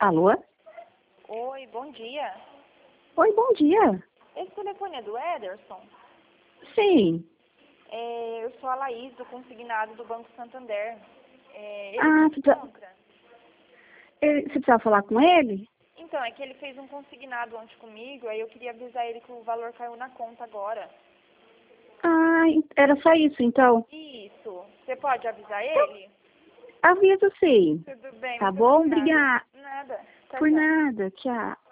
Alô? Oi, bom dia. Oi, bom dia. Esse telefone é do Ederson? Sim. Eu sou a Laís, do consignado do Banco Santander. Ele Ah, se encontra? você precisa falar com ele? Então, é que ele fez um consignado ontem comigo, aí eu queria avisar ele que o valor caiu na conta agora. Ah, era só isso, então. Isso. Você pode avisar ele? Aviso sim. Tudo bem, Tá muito bom? obrigada. Obrigada. Nada. Tchau, Por tchau. nada. Tchau.